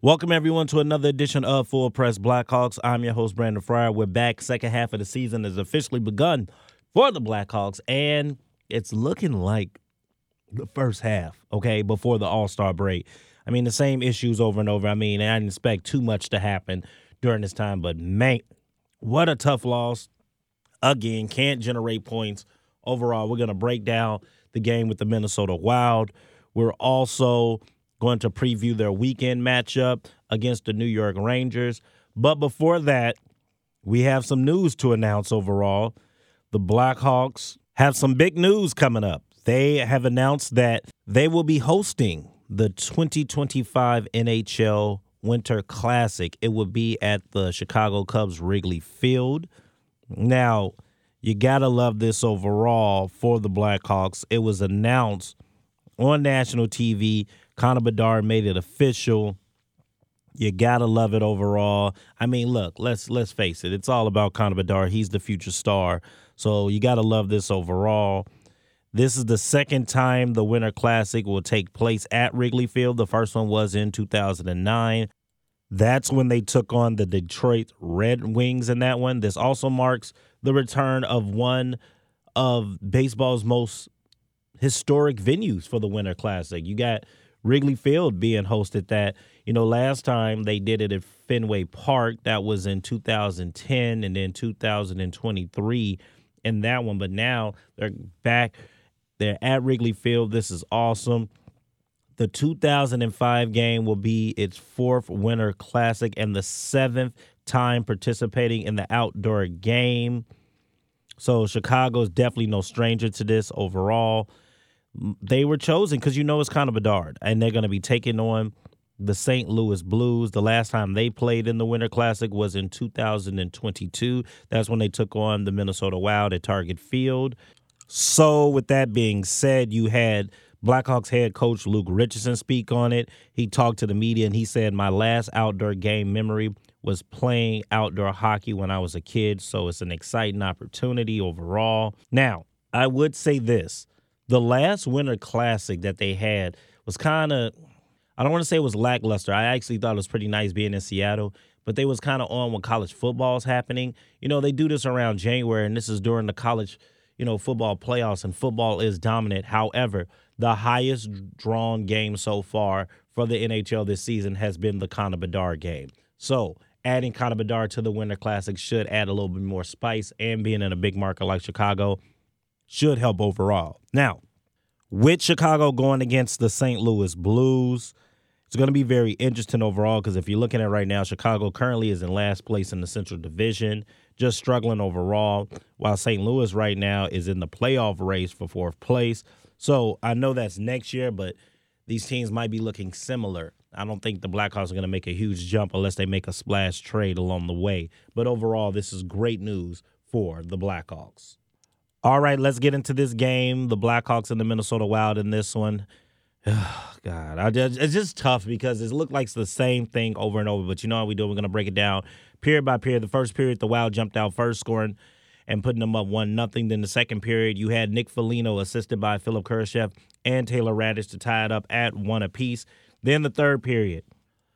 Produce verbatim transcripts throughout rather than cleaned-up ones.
Welcome, everyone, to another edition of Full Press Blackhawks. I'm your host, Brandon Fryer. We're back. Second half of the season has officially begun for the Blackhawks, and it's looking like the first half, okay, before the All-Star break. I mean, the same issues over and over. I mean, I didn't expect too much to happen during this time, but, man, what a tough loss. Again, can't generate points. Overall, we're going to break down the game with the Minnesota Wild. We're also going to preview their weekend matchup against the New York Rangers. But before that, we have some news to announce overall. The Blackhawks have some big news coming up. They have announced that they will be hosting the twenty twenty-five N H L Winter Classic. It will be at the Chicago Cubs Wrigley Field. Now, you got to love this overall for the Blackhawks. It was announced on national T V. Connor Bedard made it official. You gotta love it overall. I mean, look, let's let's face it. It's all about Connor Bedard. He's the future star. So you gotta love this overall. This is the second time the Winter Classic will take place at Wrigley Field. The first one was in two thousand nine. That's when they took on the Detroit Red Wings in that one. This also marks the return of one of baseball's most historic venues for the Winter Classic. You got Wrigley Field being hosted that. You know, last time they did it at Fenway Park. That was in two thousand ten and then two thousand twenty-three in that one. But now they're back. They're at Wrigley Field. This is awesome. The two thousand five game will be its fourth Winter Classic and the seventh time participating in the outdoor game. So Chicago's definitely no stranger to this overall. They were chosen because you know it's Connor Bedard, and they're going to be taking on the Saint Louis Blues. The last time they played in the Winter Classic was in two thousand twenty-two. That's when they took on the Minnesota Wild at Target Field. So with that being said, you had Blackhawks head coach Luke Richardson speak on it. He talked to the media, and he said, "My last outdoor game memory was playing outdoor hockey when I was a kid, so it's an exciting opportunity overall." Now, I would say this. The last Winter Classic that they had was kind of, I don't want to say it was lackluster. I actually thought it was pretty nice being in Seattle, but they was kind of on when college football is happening. You know, they do this around January, and this is during the college, you know, football playoffs, and football is dominant. However, the highest drawn game so far for the N H L this season has been the Connor Bedard game. So adding Connor Bedard to the Winter Classic should add a little bit more spice, and being in a big market like Chicago should help overall. Now, with Chicago going against the Saint Louis Blues, it's going to be very interesting overall because if you're looking at it right now, Chicago currently is in last place in the Central Division, just struggling overall, while Saint Louis right now is in the playoff race for fourth place. So I know that's next year, but these teams might be looking similar. I don't think the Blackhawks are going to make a huge jump unless they make a splash trade along the way. But overall, this is great news for the Blackhawks. All right, let's get into this game. The Blackhawks and the Minnesota Wild in this one. Oh, God, I just, it's just tough because it looked like it's the same thing over and over. But you know how we do? We're going to break it down period by period. The first period, the Wild jumped out first, scoring and putting them up one nothing. Then the second period, you had Nick Foligno assisted by Philip Kurashev and Taylor Radish to tie it up at one apiece. Then the third period,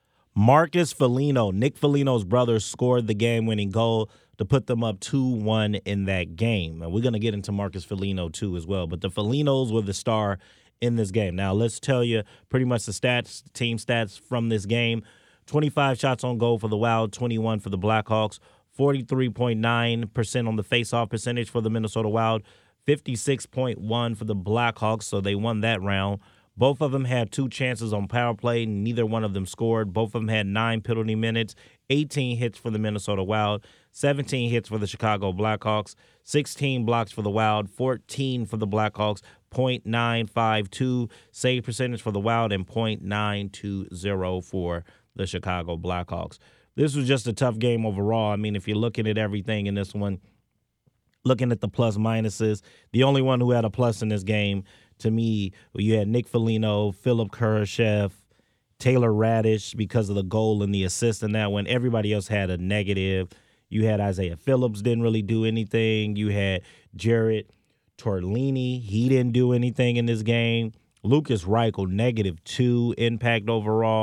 Marcus Foligno, Nick Foligno's brother, scored the game-winning goal to put them up two one in that game. And we're going to get into Marcus Foligno, too, as well. But the Folignos were the star in this game. Now, let's tell you pretty much the stats, team stats from this game. twenty-five shots on goal for the Wild, twenty-one for the Blackhawks, forty-three point nine percent on the face-off percentage for the Minnesota Wild, fifty-six point one for the Blackhawks, so they won that round. Both of them had two chances on power play. Neither one of them scored. Both of them had nine penalty minutes, eighteen hits for the Minnesota Wild, seventeen hits for the Chicago Blackhawks, sixteen blocks for the Wild, fourteen for the Blackhawks, point nine five two save percentage for the Wild, and point nine two zero for the Chicago Blackhawks. This was just a tough game overall. I mean, if you're looking at everything in this one, looking at the plus minuses, the only one who had a plus in this game, to me, you had Nick Foligno, Philip Kurashev, Taylor Radish because of the goal and the assist in that one. Everybody else had a negative. You had Isaiah Phillips didn't really do anything. You had Jared Torlini. He didn't do anything in this game. Lucas Reichel, negative two impact overall.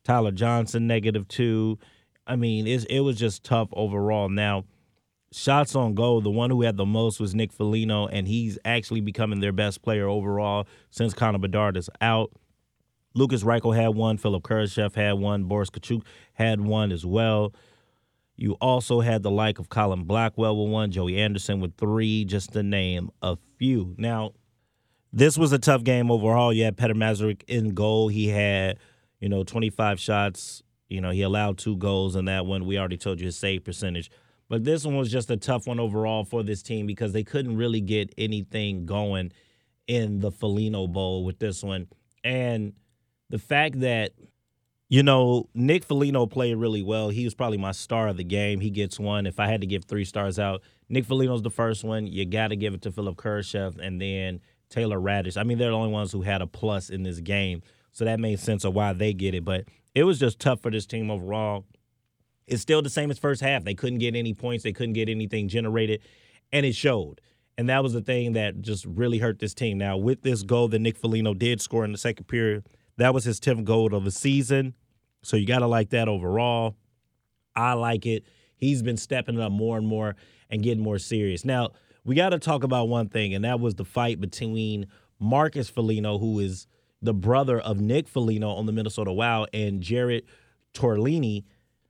Tyler Johnson, negative two. I mean, it's, it was just tough overall. Now, shots on goal, the one who had the most was Nick Foligno, and he's actually becoming their best player overall since Connor Bedard is out. Lucas Reichel had one. Philip Kurashev had one. Boris Kachuk had one as well. You also had the like of Colin Blackwell with one, Joey Anderson with three, just to name a few. Now, this was a tough game overall. You had Petr Mrazek in goal. He had, you know, twenty-five shots. You know, he allowed two goals in that one. We already told you his save percentage. But this one was just a tough one overall for this team because they couldn't really get anything going in the Foligno Bowl with this one. And the fact that, you know, Nick Foligno played really well. He was probably my star of the game. He gets one. If I had to give three stars out, Nick Foligno's the first one. You got to give it to Philip Kurashev and then Taylor Radish. I mean, they're the only ones who had a plus in this game. So that made sense of why they get it. But it was just tough for this team overall. It's still the same as first half. They couldn't get any points. They couldn't get anything generated, and it showed. And that was the thing that just really hurt this team. Now, with this goal that Nick Foligno did score in the second period, that was his tenth goal of the season. So you got to like that overall. I like it. He's been stepping up more and more and getting more serious. Now, we got to talk about one thing, and that was the fight between Marcus Foligno, who is the brother of Nick Foligno on the Minnesota Wild, and Jared Torlini.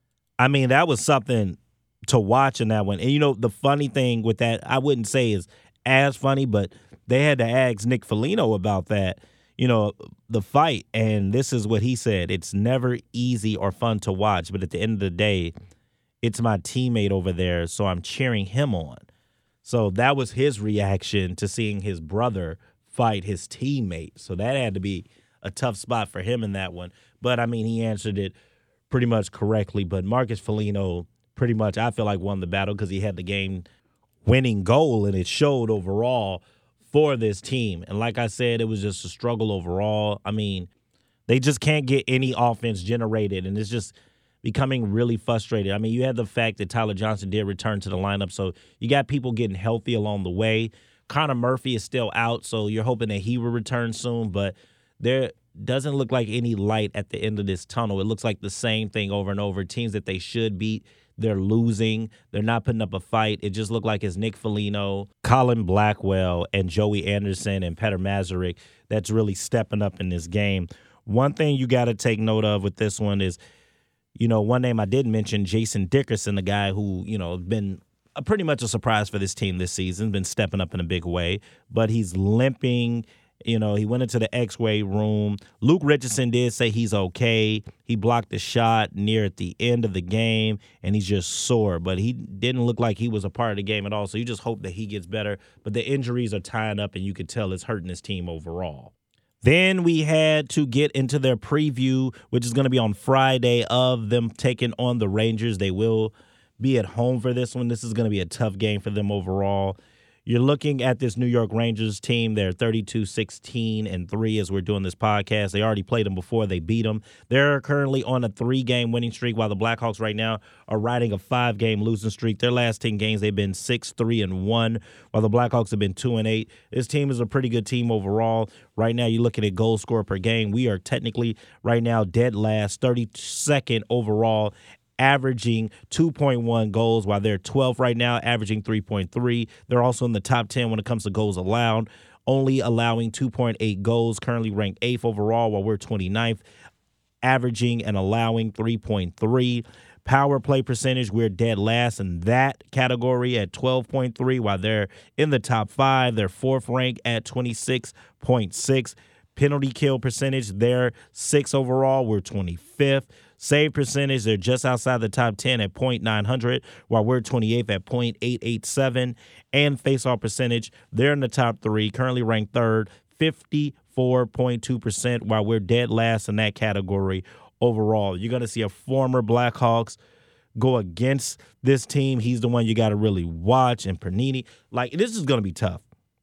I mean, that was something to watch in that one. And, you know, the funny thing with that, I wouldn't say is as funny, but they had to ask Nick Foligno about that, you know, the fight. And this is what he said. It's never easy or fun to watch, but at the end of the day, it's my teammate over there, so I'm cheering him on. So that was his reaction to seeing his brother fight his teammate. So that had to be a tough spot for him in that one. But, I mean, he answered it pretty much correctly. But Marcus Foligno pretty much, I feel like, won the battle because he had the game-winning goal, and it showed overall for this team. And like I said, it was just a struggle overall. I mean, they just can't get any offense generated, and it's just becoming really frustrated. I mean, you had the fact that Tyler Johnson did return to the lineup, so you got people getting healthy along the way. Connor Murphy is still out, so you're hoping that he will return soon, but there doesn't look like any light at the end of this tunnel. It looks like the same thing over and over. Teams that they should beat, they're losing. They're not putting up a fight. It just looked like it's Nick Foligno, Colin Blackwell, and Joey Anderson and Petr Mrazek that's really stepping up in this game. One thing you got to take note of with this one is, you know, one name I did mention, Jason Dickerson, the guy who, you know, been a, pretty much a surprise for this team this season, been stepping up in a big way, but he's limping. You know, he went into the X-ray room. Luke Richardson did say he's okay. He blocked the shot near at the end of the game, and he's just sore. But he didn't look like he was a part of the game at all, so you just hope that he gets better. But the injuries are tying up, and you could tell it's hurting his team overall. Then we had to get into their preview, which is going to be on Friday, of them taking on the Rangers. They will be at home for this one. This is going to be a tough game for them overall. You're looking at this New York Rangers team. They're thirty-two sixteen and three as we're doing this podcast. They already played them before. They beat them. They're currently on a three-game winning streak, while the Blackhawks right now are riding a five-game losing streak. Their last ten games, they've been six three and one, while the Blackhawks have been two and eight. This team is a pretty good team overall. Right now, you're looking at goal scorer per game. We are technically right now dead last, thirty-second overall, averaging two point one goals, while they're twelfth right now, averaging three point three. They're also in the top ten when it comes to goals allowed, only allowing two point eight goals, currently ranked eighth overall, while we're twenty-ninth, averaging and allowing three point three. Power play percentage, we're dead last in that category at twelve point three, while they're in the top five. They're fourth ranked at twenty-six point six. Penalty kill percentage, they're sixth overall, we're twenty-fifth. Save percentage, they're just outside the top ten at point nine hundred, while we're twenty-eighth at point eight eight seven. And faceoff percentage, they're in the top three, currently ranked third, fifty-four point two percent, while we're dead last in that category overall. You're going to see a former Blackhawks go against this team. He's the one you got to really watch, and Panini. Like, this is going to be tough.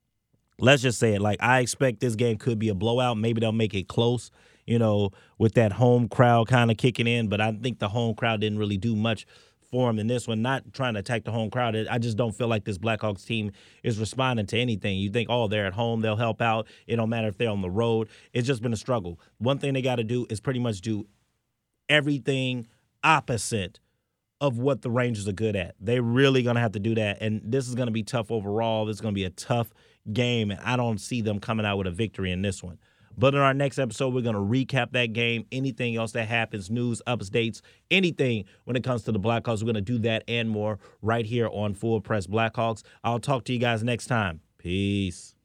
Let's just say it. Like, I expect this game could be a blowout. Maybe they'll make it close, you know, with that home crowd kind of kicking in. But I think the home crowd didn't really do much for him in this one. Not trying to attack the home crowd. I just don't feel like this Blackhawks team is responding to anything. You think, oh, they're at home, they'll help out. It don't matter if they're on the road. It's just been a struggle. One thing they got to do is pretty much do everything opposite of what the Rangers are good at. They're really going to have to do that, and this is going to be tough overall. This is going to be a tough game, and I don't see them coming out with a victory in this one. But in our next episode, we're going to recap that game, anything else that happens, news, updates, anything when it comes to the Blackhawks. We're going to do that and more right here on Full Press Blackhawks. I'll talk to you guys next time. Peace.